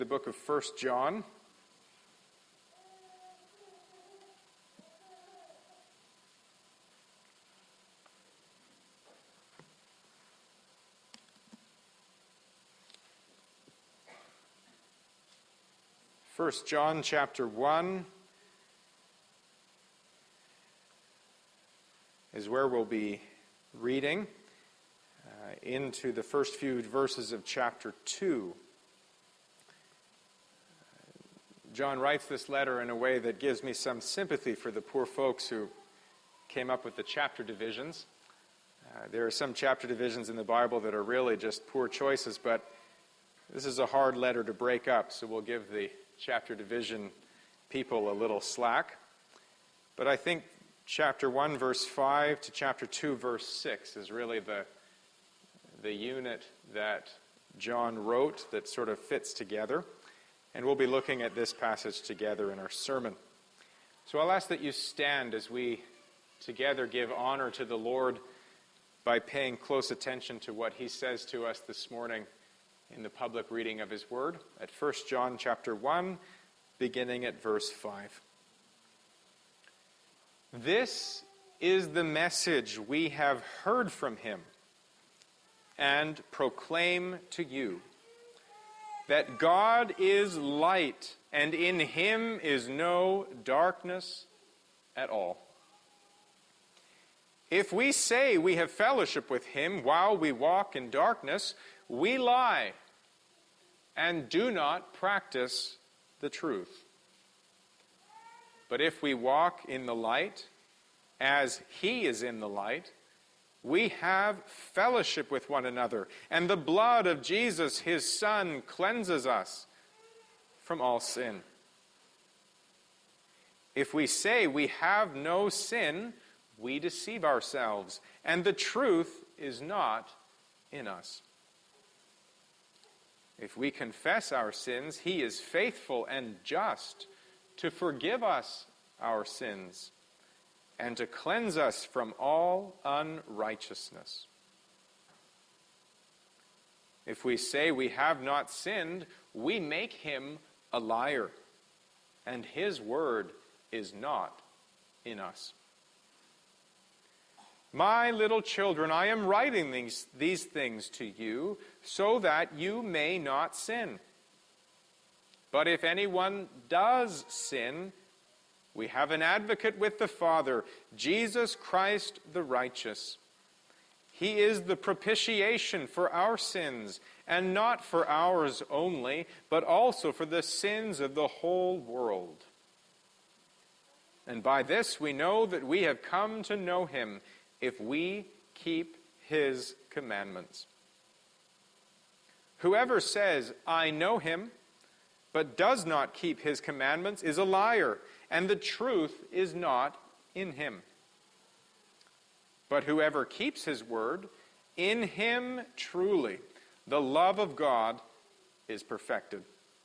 The book of 1 John. First John chapter 1 is where we'll be reading into the first few verses of chapter 2. John writes this letter in a way that gives me some sympathy for the poor folks who came up with the chapter divisions. There are some chapter divisions in the Bible that are really just poor choices, but this is a hard letter to break up, so we'll give the chapter division people a little slack. But I think chapter 1, verse 5 to chapter 2, verse 6 is really the unit that John wrote that sort of fits together. And we'll be looking at this passage together in our sermon. So I'll ask that you stand as we together give honor to the Lord by paying close attention to what he says to us this morning in the public reading of his word at 1 John chapter 1, beginning at verse 5. This is the message we have heard from him and proclaim to you, that God is light, and in him is no darkness at all. If we say we have fellowship with him while we walk in darkness, we lie and do not practice the truth. But if we walk in the light, as he is in the light, we have fellowship with one another, and the blood of Jesus, his Son, cleanses us from all sin. If we say we have no sin, we deceive ourselves, and the truth is not in us. If we confess our sins, he is faithful and just to forgive us our sins and to cleanse us from all unrighteousness. If we say we have not sinned, we make him a liar, and his word is not in us. My little children, I am writing these things to you so that you may not sin. But if anyone does sin, we have an advocate with the Father, Jesus Christ the righteous. He is the propitiation for our sins, and not for ours only, but also for the sins of the whole world. And by this we know that we have come to know him, if we keep his commandments. Whoever says, I know him, but does not keep his commandments is a liar, and the truth is not in him. But whoever keeps his word, in him truly the love of God is perfected.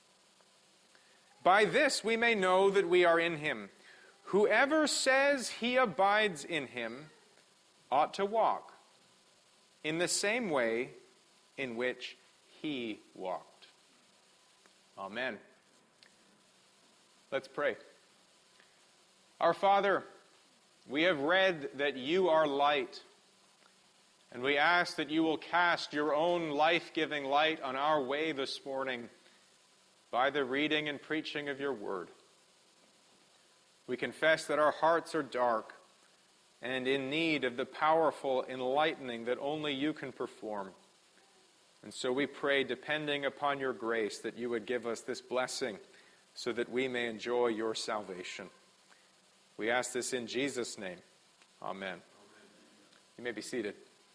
By this we may know that we are in him. Whoever says he abides in him ought to walk in the same way in which he walked. Amen. Let's pray. Our Father, we have read that you are light, and we ask that you will cast your own life-giving light on our way this morning by the reading and preaching of your word. We confess that our hearts are dark and in need of the powerful enlightening that only you can perform. And so we pray, depending upon your grace, that you would give us this blessing so that we may enjoy your salvation. We ask this in Jesus' name. Amen. You may be seated.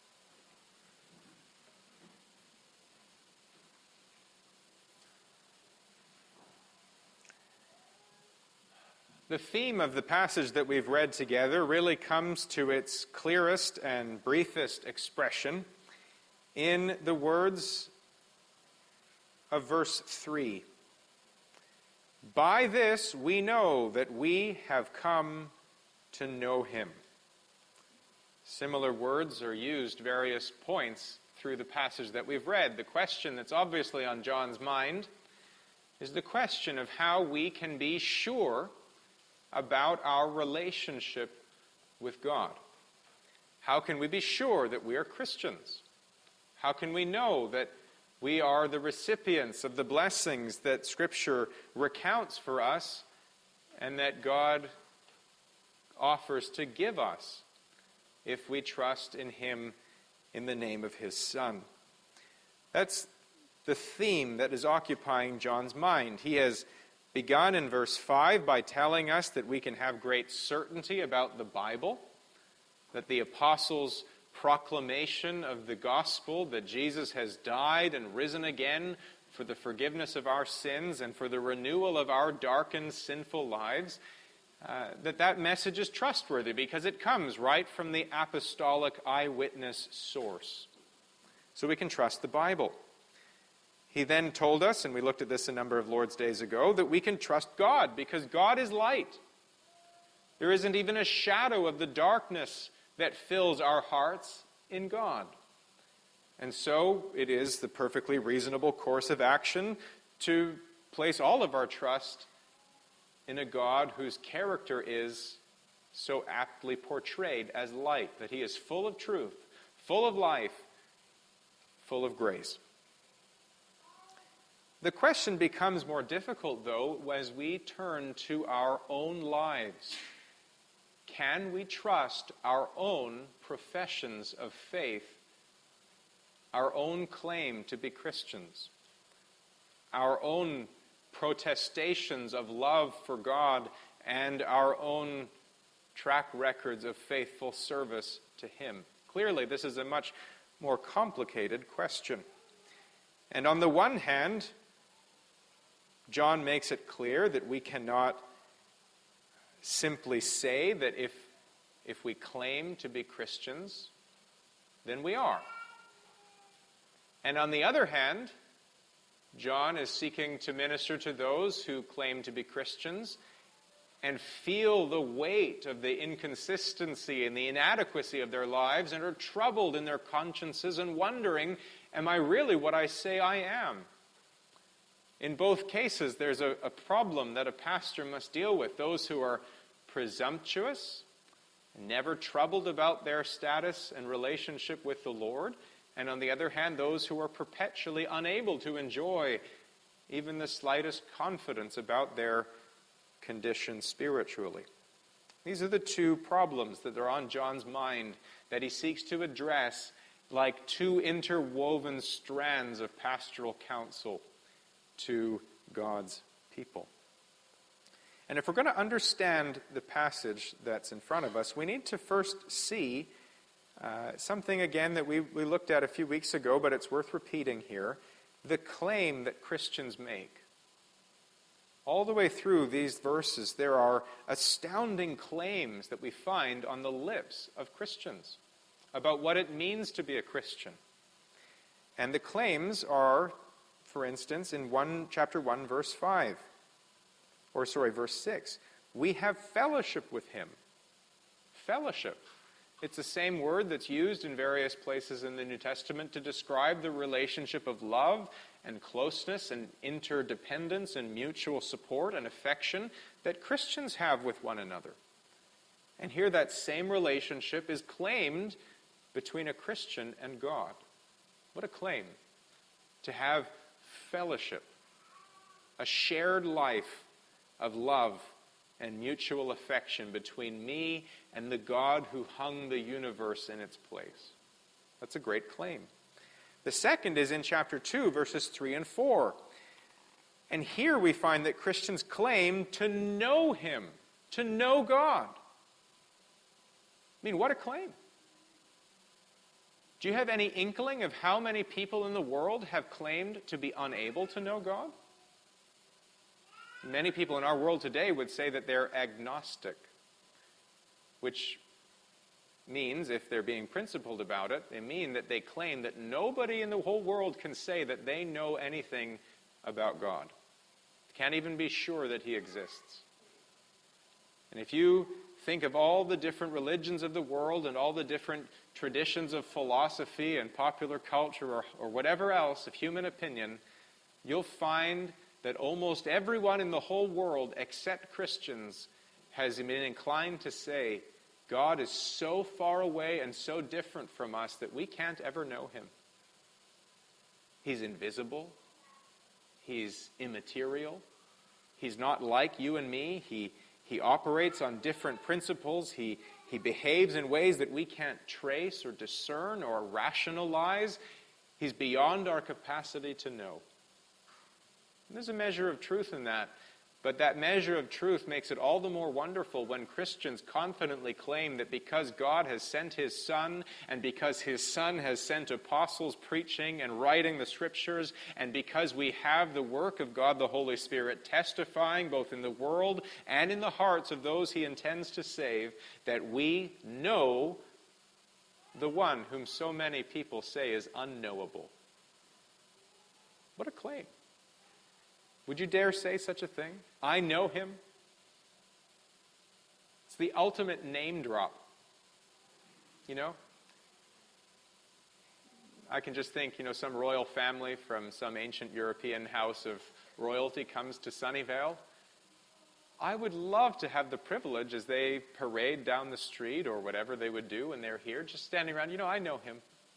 The theme of the passage that we've read together really comes to its clearest and briefest expression in the words of verse 3. By this we know that we have come to know him. Similar words are used various points through the passage that we've read. The question that's obviously on John's mind is the question of how we can be sure about our relationship with God. How can we be sure that we are Christians? How can we know that we are the recipients of the blessings that Scripture recounts for us and that God offers to give us if we trust in Him in the name of His Son? That's the theme that is occupying John's mind. He has begun in verse 5 by telling us that we can have great certainty about the Bible, that the apostles' proclamation of the gospel, that Jesus has died and risen again for the forgiveness of our sins and for the renewal of our darkened, sinful lives, that message is trustworthy because it comes right from the apostolic eyewitness source. So we can trust the Bible. He then told us, and we looked at this a number of Lord's Days ago, that we can trust God because God is light. There isn't even a shadow of the darkness that fills our hearts in God. And so it is the perfectly reasonable course of action to place all of our trust in a God whose character is so aptly portrayed as light, that He is full of truth, full of life, full of grace. The question becomes more difficult, though, as we turn to our own lives. Can we trust our own professions of faith, our own claim to be Christians, our own protestations of love for God, and our own track records of faithful service to Him? Clearly, this is a much more complicated question. And on the one hand, John makes it clear that we cannot simply say that if we claim to be Christians, then we are. And on the other hand, John is seeking to minister to those who claim to be Christians and feel the weight of the inconsistency and the inadequacy of their lives and are troubled in their consciences and wondering, am I really what I say I am? In both cases, there's a problem that a pastor must deal with. Those who are presumptuous, never troubled about their status and relationship with the Lord, and on the other hand, those who are perpetually unable to enjoy even the slightest confidence about their condition spiritually. These are the two problems that are on John's mind that he seeks to address like two interwoven strands of pastoral counsel to God's people. And if we're going to understand the passage that's in front of us, we need to first see something again that we looked at a few weeks ago, but it's worth repeating here, the claim that Christians make. All the way through these verses, there are astounding claims that we find on the lips of Christians about what it means to be a Christian. And the claims are, for instance, in chapter 1, verse 6. We have fellowship with Him. Fellowship. It's the same word that's used in various places in the New Testament to describe the relationship of love and closeness and interdependence and mutual support and affection that Christians have with one another. And here that same relationship is claimed between a Christian and God. What a claim. To have fellowship, a shared life of love and mutual affection between me and the God who hung the universe in its place. That's a great claim. The second is in chapter 2, verses 3 and 4. And here we find that Christians claim to know Him, to know God. I mean, what a claim. Do you have any inkling of how many people in the world have claimed to be unable to know God? Many people in our world today would say that they're agnostic, which means, if they're being principled about it, they mean that they claim that nobody in the whole world can say that they know anything about God. Can't even be sure that He exists. And if you think of all the different religions of the world and all the different traditions of philosophy and popular culture or whatever else of human opinion, you'll find that almost everyone in the whole world, except Christians, has been inclined to say, God is so far away and so different from us that we can't ever know him. He's invisible. He's immaterial. He's not like you and me. He operates on different principles. He behaves in ways that we can't trace or discern or rationalize. He's beyond our capacity to know. And there's a measure of truth in that. But that measure of truth makes it all the more wonderful when Christians confidently claim that because God has sent his Son, and because his Son has sent apostles preaching and writing the Scriptures, and because we have the work of God the Holy Spirit testifying both in the world and in the hearts of those he intends to save, that we know the one whom so many people say is unknowable. What a claim. Would you dare say such a thing? I know him. It's the ultimate name drop. You know? I can just think, some royal family from some ancient European house of royalty comes to Sunnyvale. I would love to have the privilege as they parade down the street or whatever they would do when they're here, just standing around, I know him.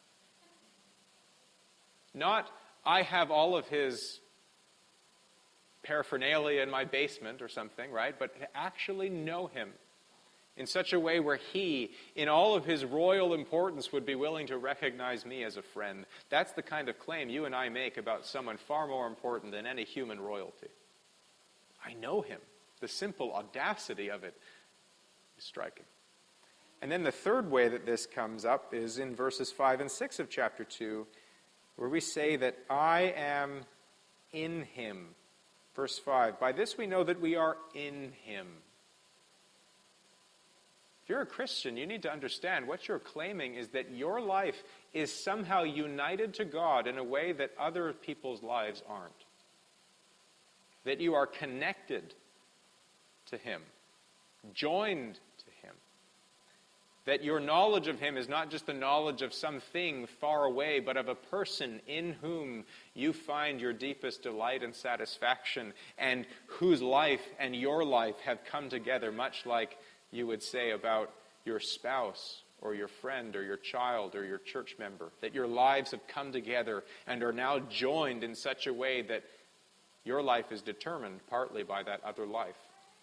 Not, I have all of his paraphernalia in my basement or something, right? But to actually know him in such a way where he, in all of his royal importance, would be willing to recognize me as a friend. That's the kind of claim you and I make about someone far more important than any human royalty. I know him. The simple audacity of it is striking. And then the third way that this comes up is in verses 5 and 6 of chapter 2, where we say that I am in him. Verse 5, by this we know that we are in him. If you're a Christian, you need to understand what you're claiming is that your life is somehow united to God in a way that other people's lives aren't. That you are connected to him, joined to him. That your knowledge of him is not just the knowledge of something far away, but of a person in whom you find your deepest delight and satisfaction, and whose life and your life have come together, much like you would say about your spouse or your friend or your child or your church member. That your lives have come together and are now joined in such a way that your life is determined partly by that other life.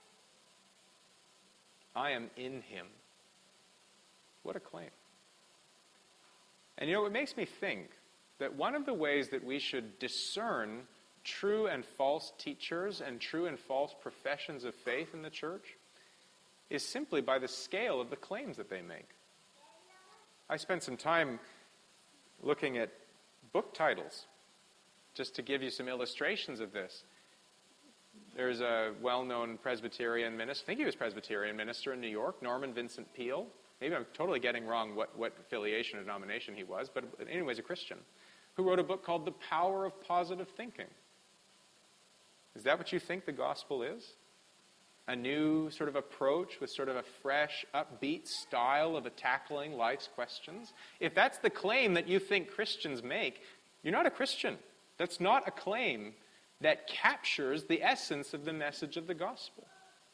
I am in him. What a claim. And it makes me think that one of the ways that we should discern true and false teachers and true and false professions of faith in the church is simply by the scale of the claims that they make. I spent some time looking at book titles just to give you some illustrations of this. There's a well-known Presbyterian minister, I think he was Presbyterian minister in New York, Norman Vincent Peale. Maybe I'm totally getting wrong what affiliation or denomination he was, but anyways, a Christian, who wrote a book called The Power of Positive Thinking. Is that what you think the gospel is? A new sort of approach with sort of a fresh, upbeat style of tackling life's questions? If that's the claim that you think Christians make, you're not a Christian. That's not a claim that captures the essence of the message of the gospel.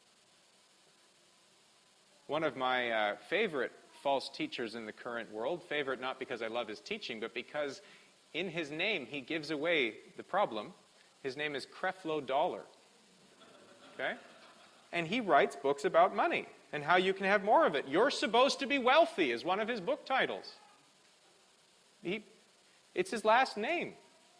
One of my favorite false teachers in the current world, favorite not because I love his teaching, but because in his name he gives away the problem. His name is Creflo Dollar. Okay? And he writes books about money and how you can have more of it. You're supposed to be wealthy is one of his book titles. It's his last name.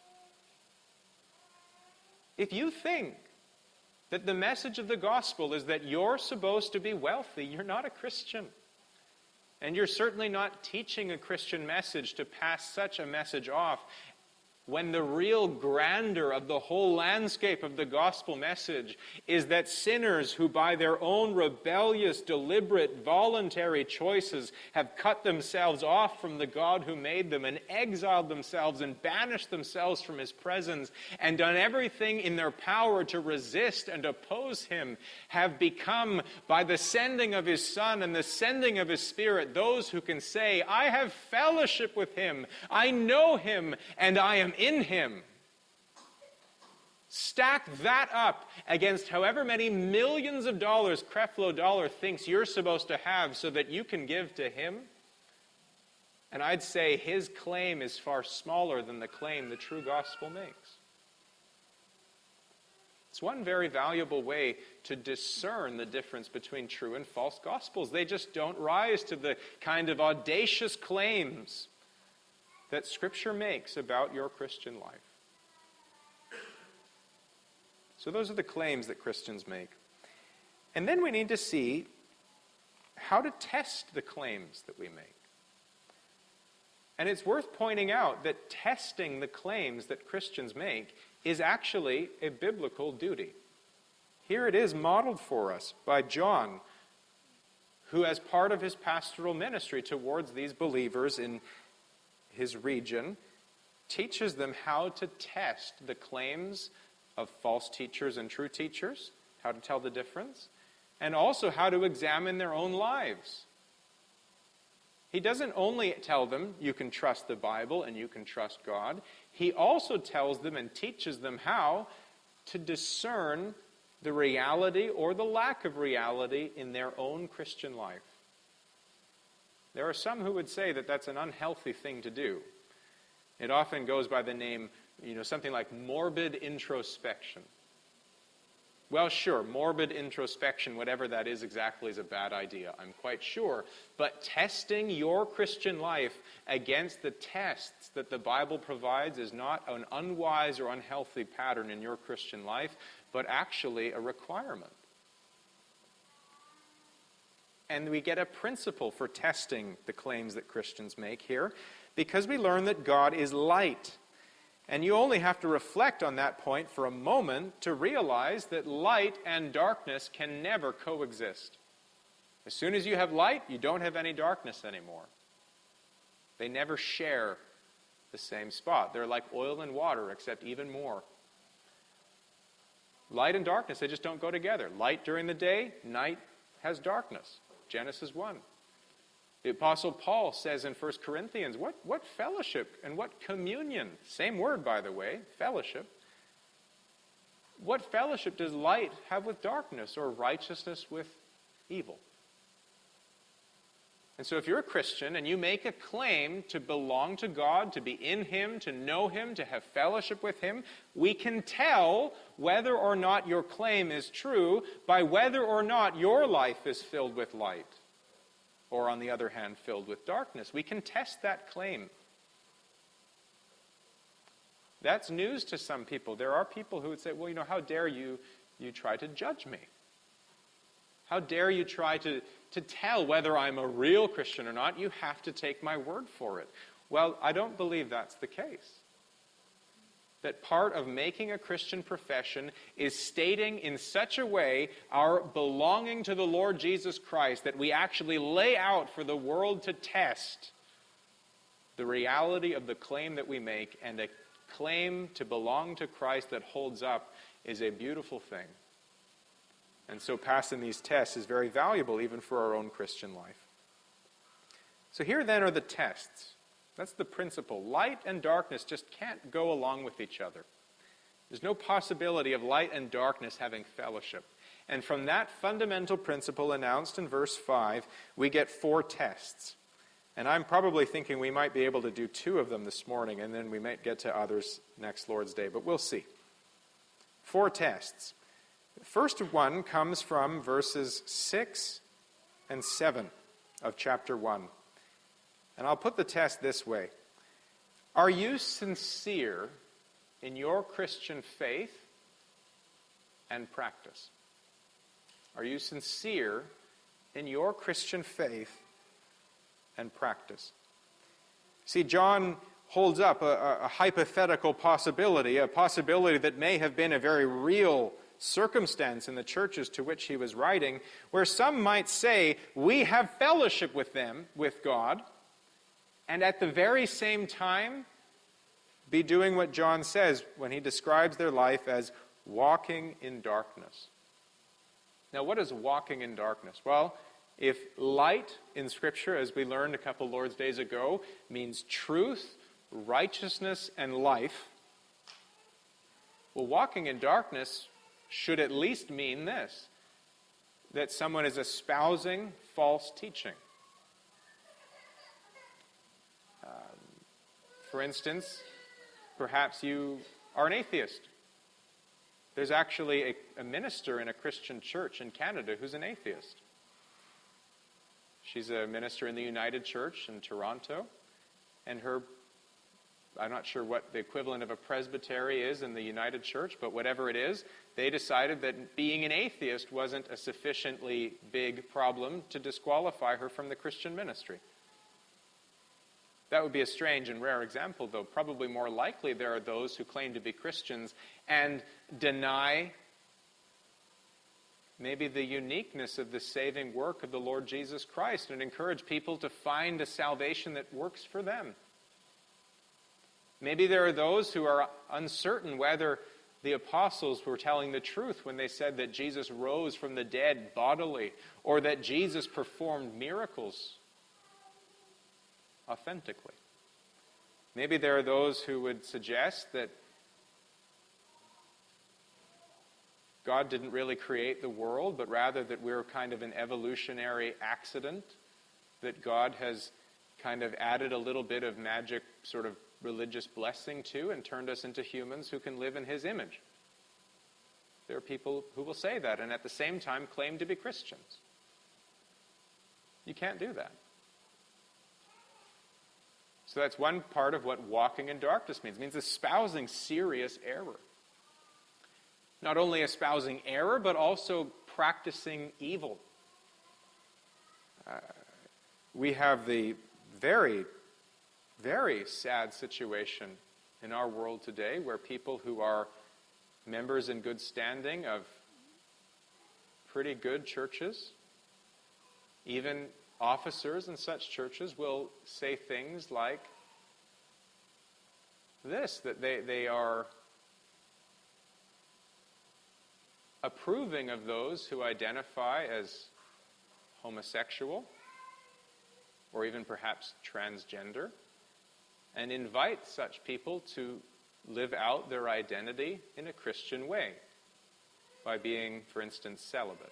If you think that the message of the gospel is that you're supposed to be wealthy, you're not a Christian. And you're certainly not teaching a Christian message to pass such a message off when the real grandeur of the whole landscape of the gospel message is that sinners who by their own rebellious, deliberate, voluntary choices have cut themselves off from the God who made them and exiled themselves and banished themselves from his presence and done everything in their power to resist and oppose him, have become, by the sending of his Son and the sending of his Spirit, those who can say, I have fellowship with him, I know him, and I am in him. Stack that up against however many millions of dollars Creflo Dollar thinks you're supposed to have so that you can give to him. And I'd say his claim is far smaller than the claim the true gospel makes. It's one very valuable way to discern the difference between true and false gospels. They just don't rise to the kind of audacious claims that Scripture makes about your Christian life. So those are the claims that Christians make. And then we need to see how to test the claims that we make. And it's worth pointing out that testing the claims that Christians make is actually a biblical duty. Here it is modeled for us by John, who as part of his pastoral ministry towards these believers in his region, teaches them how to test the claims of false teachers and true teachers, how to tell the difference, and also how to examine their own lives. He doesn't only tell them you can trust the Bible and you can trust God. He also tells them and teaches them how to discern the reality or the lack of reality in their own Christian life. There are some who would say that that's an unhealthy thing to do. It often goes by the name, something like morbid introspection. Well, sure, morbid introspection, whatever that is exactly, is a bad idea, I'm quite sure. But testing your Christian life against the tests that the Bible provides is not an unwise or unhealthy pattern in your Christian life, but actually a requirement. And we get a principle for testing the claims that Christians make here, because we learn that God is light. And you only have to reflect on that point for a moment to realize that light and darkness can never coexist. As soon as you have light, you don't have any darkness anymore. They never share the same spot. They're like oil and water, except even more. Light and darkness, they just don't go together. Light during the day, night has darkness. Genesis 1. The Apostle Paul says in 1 Corinthians, what fellowship and what communion, same word by the way, fellowship, what fellowship does light have with darkness or righteousness with evil? And so if you're a Christian and you make a claim to belong to God, to be in Him, to know Him, to have fellowship with Him, we can tell whether or not your claim is true by whether or not your life is filled with light. Or, on the other hand, filled with darkness. We can test that claim. That's news to some people. There are people who would say, well, how dare you try to judge me? How dare you try to tell whether I'm a real Christian or not? You have to take my word for it. Well, I don't believe that's the case. That part of making a Christian profession is stating in such a way our belonging to the Lord Jesus Christ that we actually lay out for the world to test the reality of the claim that we make, and a claim to belong to Christ that holds up is a beautiful thing. And so passing these tests is very valuable even for our own Christian life. So here then are the tests. That's the principle. Light and darkness just can't go along with each other. There's no possibility of light and darkness having fellowship. And from that fundamental principle announced in verse 5, we get 4 tests. And I'm probably thinking we might be able to do 2 of them this morning, and then we might get to others next Lord's Day, but we'll see. 4 tests. The first one comes from verses 6 and 7 of chapter 1. And I'll put the test this way. Are you sincere in your Christian faith and practice? Are you sincere in your Christian faith and practice? See, John holds up a hypothetical possibility, a possibility that may have been a very real circumstance in the churches to which he was writing, where some might say, we have fellowship with them, with God, and at the very same time, be doing what John says when he describes their life as walking in darkness. Now, what is walking in darkness? Well, if light in Scripture, as we learned a couple Lord's Days ago, means truth, righteousness, and life, Well, walking in darkness should at least mean this, that someone is espousing false teaching. For instance, perhaps you are an atheist. There's actually a minister in a Christian church in Canada who's an atheist. She's a minister in the United Church in Toronto, and I'm not sure what the equivalent of a presbytery is in the United Church, but whatever it is, they decided that being an atheist wasn't a sufficiently big problem to disqualify her from the Christian ministry. That would be a strange and rare example, though. Probably more likely there are those who claim to be Christians and deny maybe the uniqueness of the saving work of the Lord Jesus Christ and encourage people to find a salvation that works for them. Maybe there are those who are uncertain whether the apostles were telling the truth when they said that Jesus rose from the dead bodily, or that Jesus performed miracles authentically. Maybe there are those who would suggest that God didn't really create the world, but rather that we're kind of an evolutionary accident, that God has kind of added a little bit of magic sort of religious blessing to and turned us into humans who can live in his image. There are people who will say that and at the same time claim to be Christians. You can't do that. So that's one part of what walking in darkness means. It means espousing serious error. Not only espousing error, but also practicing evil. We have the very, very sad situation in our world today where people who are members in good standing of pretty good churches, even officers in such churches, will say things like this, that they are approving of those who identify as homosexual or even perhaps transgender, and invite such people to live out their identity in a Christian way by being, for instance, celibate.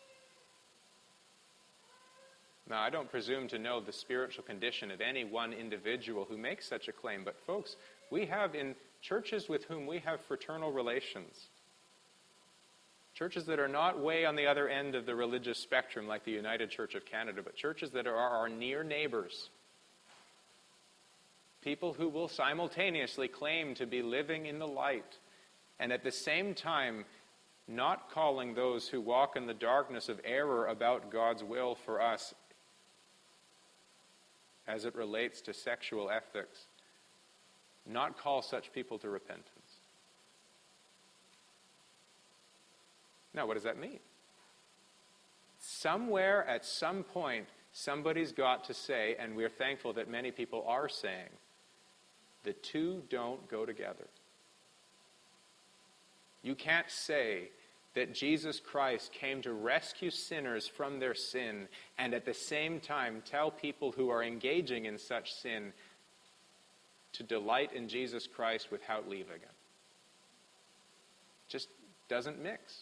Now, I don't presume to know the spiritual condition of any one individual who makes such a claim, but folks, we have in churches with whom we have fraternal relations, churches that are not way on the other end of the religious spectrum like the United Church of Canada, but churches that are our near neighbors, people who will simultaneously claim to be living in the light and at the same time not calling those who walk in the darkness of error about God's will for us as it relates to sexual ethics, not call such people to repentance. Now, what does that mean? Somewhere, at some point, somebody's got to say, and we're thankful that many people are saying, the two don't go together. You can't say that Jesus Christ came to rescue sinners from their sin and at the same time tell people who are engaging in such sin to delight in Jesus Christ without leaving him. Just doesn't mix.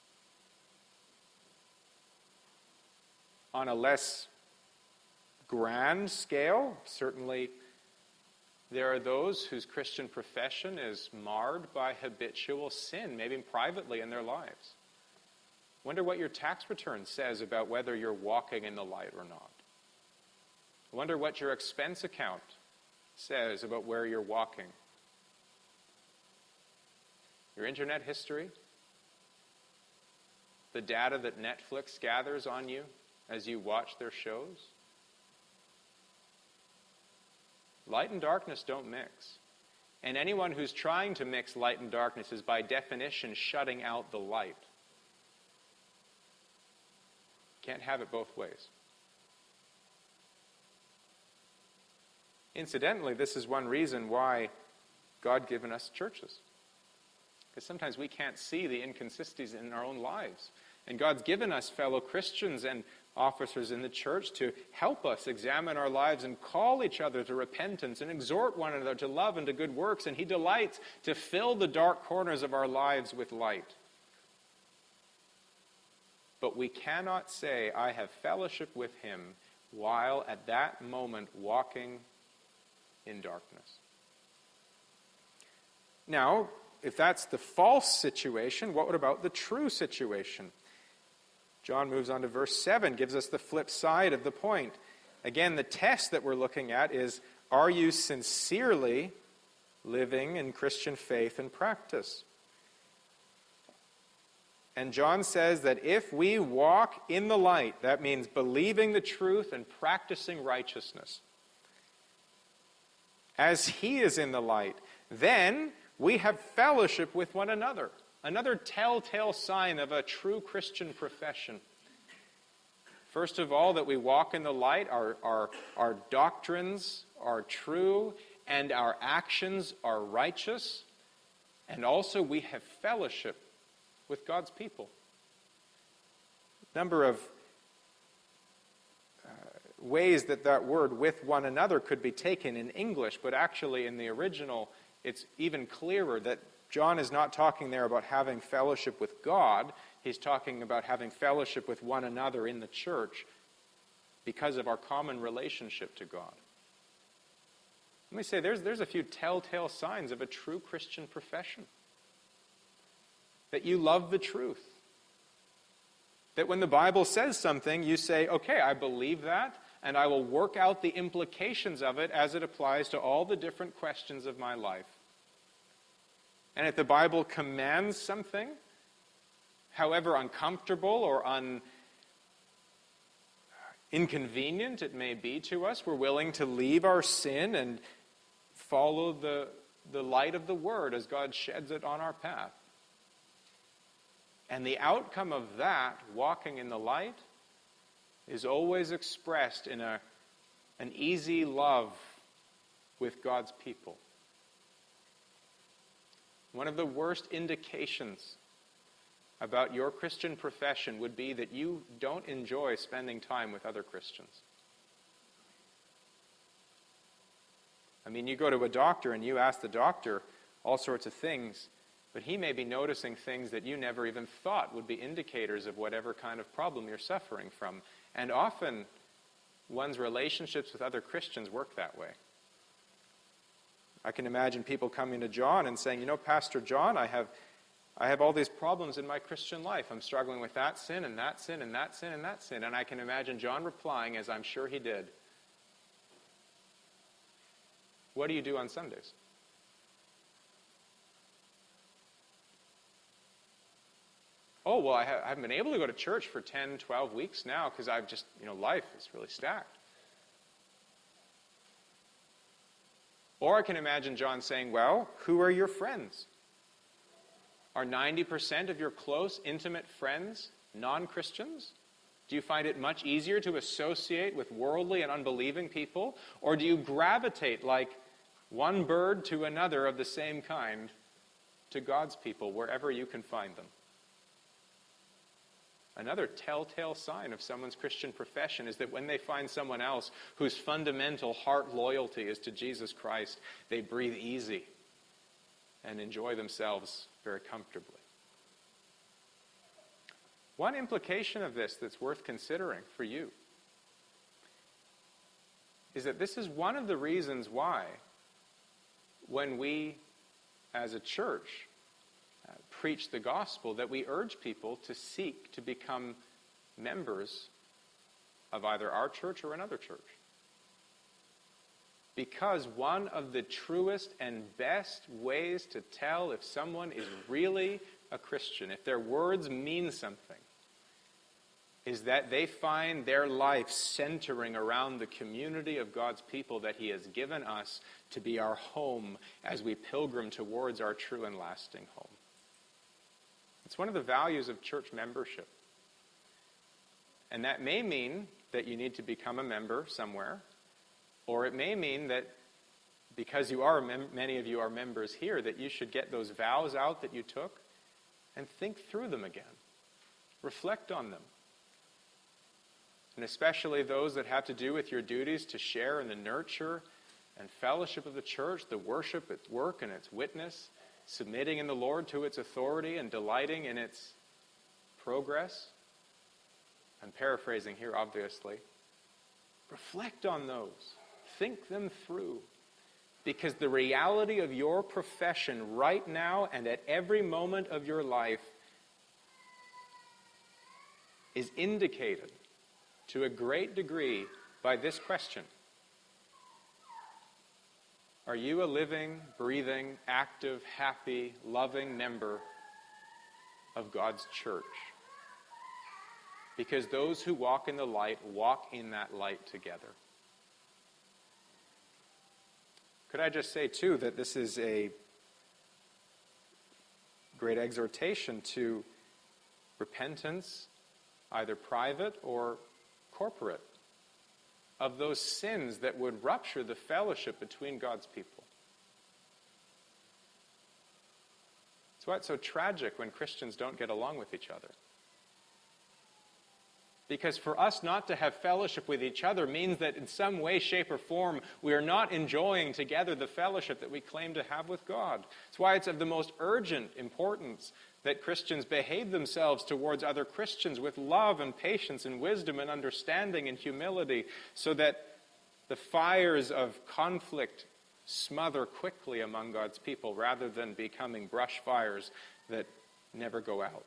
On a less grand scale, certainly there are those whose Christian profession is marred by habitual sin, maybe privately in their lives. Wonder what your tax return says about whether you're walking in the light or not. Wonder what your expense account says about where you're walking. Your internet history, the data that Netflix gathers on you as you watch their shows. Light and darkness don't mix. And anyone who's trying to mix light and darkness is by definition shutting out the light. Can't have it both ways. Incidentally, this is one reason why God given us churches. Because sometimes we can't see the inconsistencies in our own lives. And God's given us fellow Christians and officers in the church to help us examine our lives and call each other to repentance and exhort one another to love and to good works. And he delights to fill the dark corners of our lives with light. But we cannot say, I have fellowship with him, while at that moment walking in darkness. Now, if that's the false situation, what about the true situation? John moves on to verse 7, gives us the flip side of the point. Again, the test that we're looking at is, are you sincerely living in Christian faith and practice? And John says that if we walk in the light, that means believing the truth and practicing righteousness, as he is in the light, then we have fellowship with one another. Another telltale sign of a true Christian profession. First of all, that we walk in the light, our doctrines are true, and our actions are righteous. And also we have fellowship with God's people. A number of ways that word "with one another" could be taken in English, but actually in the original it's even clearer that John is not talking there about having fellowship with God. He's talking about having fellowship with one another in the church because of our common relationship to God. Let me say, there's a few telltale signs of a true Christian profession. That you love the truth. That when the Bible says something, you say, okay, I believe that, and I will work out the implications of it as it applies to all the different questions of my life. And if the Bible commands something, however uncomfortable or inconvenient it may be to us, we're willing to leave our sin and follow the light of the Word as God sheds it on our path. And the outcome of that, walking in the light, is always expressed in an easy love with God's people. One of the worst indications about your Christian profession would be that you don't enjoy spending time with other Christians. I mean, you go to a doctor and you ask the doctor all sorts of things, but he may be noticing things that you never even thought would be indicators of whatever kind of problem you're suffering from. And often, one's relationships with other Christians work that way. I can imagine people coming to John and saying, Pastor John, I have all these problems in my Christian life. I'm struggling with that sin and that sin and that sin and that sin. And I can imagine John replying, as I'm sure he did, what do you do on Sundays? Oh, well, I haven't been able to go to church for 10, 12 weeks now because I've just, life is really stacked. Or I can imagine John saying, well, who are your friends? Are 90% of your close, intimate friends non-Christians? Do you find it much easier to associate with worldly and unbelieving people? Or do you gravitate like one bird to another of the same kind to God's people wherever you can find them? Another telltale sign of someone's Christian profession is that when they find someone else whose fundamental heart loyalty is to Jesus Christ, they breathe easy and enjoy themselves very comfortably. One implication of this that's worth considering for you is that this is one of the reasons why, when we, as a church, preach the gospel, that we urge people to seek to become members of either our church or another church. Because one of the truest and best ways to tell if someone is really a Christian, if their words mean something, is that they find their life centering around the community of God's people that He has given us to be our home as we pilgrim towards our true and lasting home. It's one of the values of church membership. And that may mean that you need to become a member somewhere, or it may mean that because many of you are members here, that you should get those vows out that you took and think through them again. reflect on them. And especially those that have to do with your duties to share in the nurture and fellowship of the church, the worship, its work, and its witness, submitting in the Lord to its authority and delighting in its progress. I'm paraphrasing here, obviously. Reflect on those. Think them through. Because the reality of your profession right now and at every moment of your life is indicated to a great degree by this question. Are you a living, breathing, active, happy, loving member of God's church? Because those who walk in the light walk in that light together. Could I just say, too, that this is a great exhortation to repentance, either private or corporate, of those sins that would rupture the fellowship between God's people. That's why it's so tragic when Christians don't get along with each other. Because for us not to have fellowship with each other means that in some way, shape, or form, we are not enjoying together the fellowship that we claim to have with God. That's why it's of the most urgent importance that Christians behave themselves towards other Christians with love and patience and wisdom and understanding and humility, so that the fires of conflict smother quickly among God's people rather than becoming brush fires that never go out.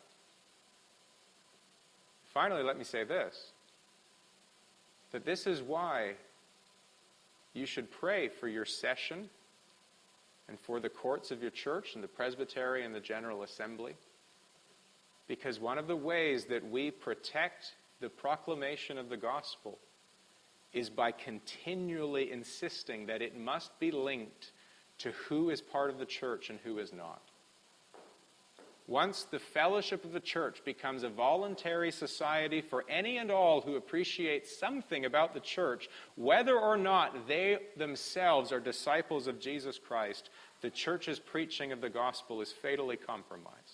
Finally, let me say this, that this is why you should pray for your session and for the courts of your church and the presbytery and the General Assembly. Because one of the ways that we protect the proclamation of the gospel is by continually insisting that it must be linked to who is part of the church and who is not. Once the fellowship of the church becomes a voluntary society for any and all who appreciate something about the church, whether or not they themselves are disciples of Jesus Christ, the church's preaching of the gospel is fatally compromised.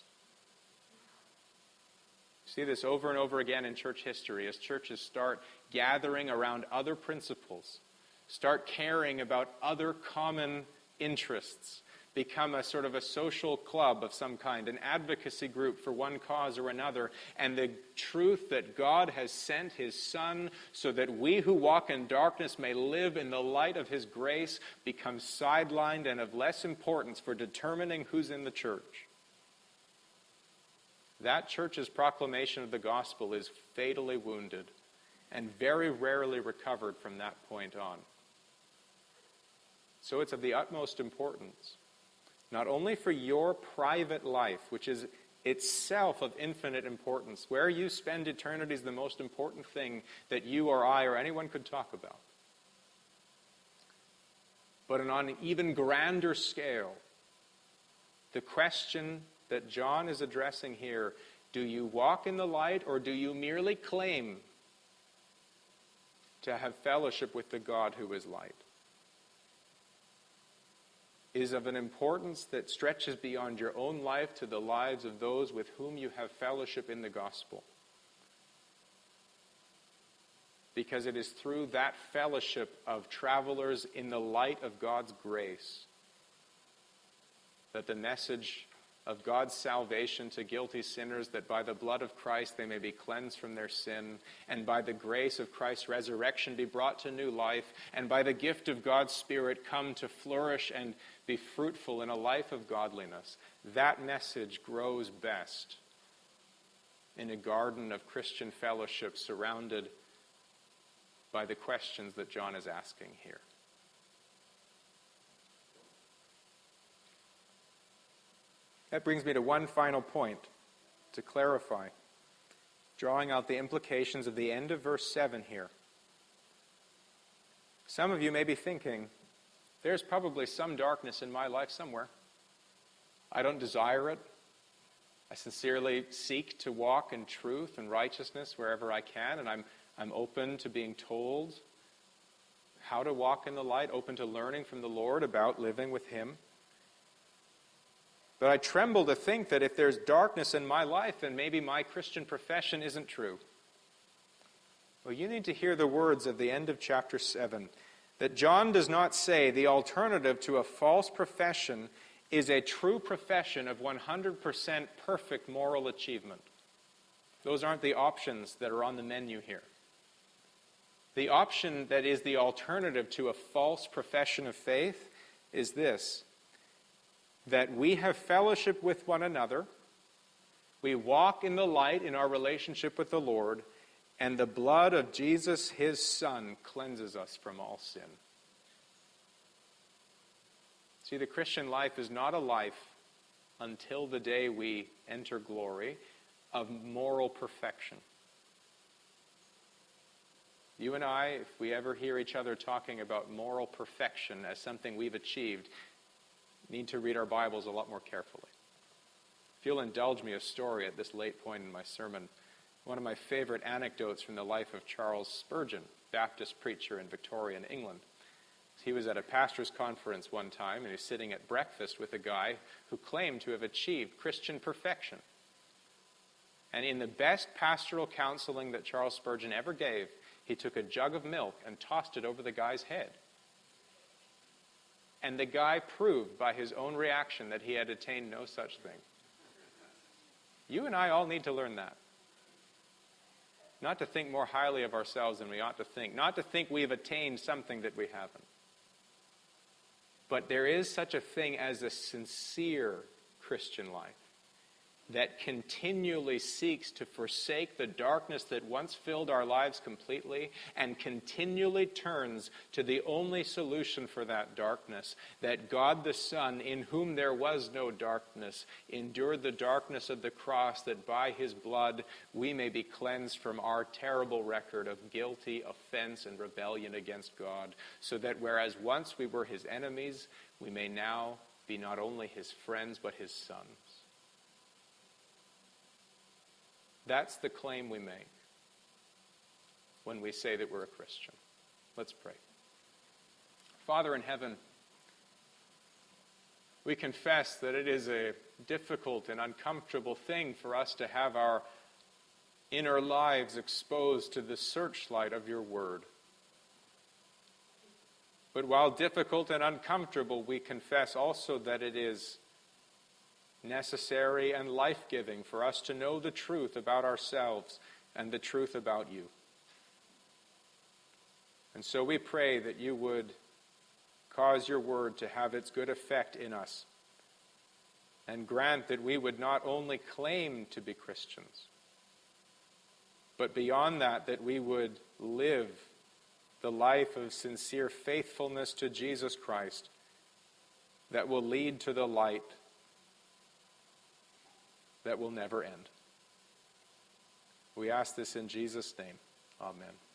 You see this over and over again in church history as churches start gathering around other principles, start caring about other common interests, become a sort of a social club of some kind, an advocacy group for one cause or another, and the truth that God has sent his Son so that we who walk in darkness may live in the light of his grace becomes sidelined and of less importance for determining who's in the church. That church's proclamation of the gospel is fatally wounded and very rarely recovered from that point on. So it's of the utmost importance, not only for your private life, which is itself of infinite importance. Where you spend eternity is the most important thing that you or I or anyone could talk about. But on an even grander scale, the question that John is addressing here, do you walk in the light or do you merely claim to have fellowship with the God who is light? Is of an importance that stretches beyond your own life to the lives of those with whom you have fellowship in the gospel. Because it is through that fellowship of travelers in the light of God's grace that the message of God's salvation to guilty sinners, that by the blood of Christ they may be cleansed from their sin, and by the grace of Christ's resurrection be brought to new life, and by the gift of God's Spirit come to flourish and be fruitful in a life of godliness. That message grows best in a garden of Christian fellowship surrounded by the questions that John is asking here. That brings me to one final point to clarify, drawing out the implications of the end of verse 7 here. Some of you may be thinking, there's probably some darkness in my life somewhere. I don't desire it. I sincerely seek to walk in truth and righteousness wherever I can, and I'm open to being told how to walk in the light, open to learning from the Lord about living with him. But I tremble to think that if there's darkness in my life, then maybe my Christian profession isn't true. Well, you need to hear the words of the end of chapter 7, that John does not say the alternative to a false profession is a true profession of 100% perfect moral achievement. Those aren't the options that are on the menu here. The option that is the alternative to a false profession of faith is this: that we have fellowship with one another, we walk in the light in our relationship with the Lord, and the blood of Jesus, his Son, cleanses us from all sin. See, the Christian life is not a life, until the day we enter glory, of moral perfection. You and I, if we ever hear each other talking about moral perfection as something we've achieved, need to read our Bibles a lot more carefully. If you'll indulge me a story at this late point in my sermon, one of my favorite anecdotes from the life of Charles Spurgeon, Baptist preacher in Victorian England. He was at a pastor's conference one time, and he was sitting at breakfast with a guy who claimed to have achieved Christian perfection. And in the best pastoral counseling that Charles Spurgeon ever gave, he took a jug of milk and tossed it over the guy's head. And the guy proved by his own reaction that he had attained no such thing. You and I all need to learn that. Not to think more highly of ourselves than we ought to think. Not to think we've attained something that we haven't. But there is such a thing as a sincere Christian life that continually seeks to forsake the darkness that once filled our lives completely and continually turns to the only solution for that darkness, that God the Son, in whom there was no darkness, endured the darkness of the cross, that by his blood we may be cleansed from our terrible record of guilty offense and rebellion against God, so that whereas once we were his enemies, we may now be not only his friends but his sons. That's the claim we make when we say that we're a Christian. Let's pray. Father in heaven, we confess that it is a difficult and uncomfortable thing for us to have our inner lives exposed to the searchlight of your word. But while difficult and uncomfortable, we confess also that it is necessary and life-giving for us to know the truth about ourselves and the truth about you. And so we pray that you would cause your word to have its good effect in us, and grant that we would not only claim to be Christians, but beyond that, that we would live the life of sincere faithfulness to Jesus Christ that will lead to the light that will never end. We ask this in Jesus' name. Amen.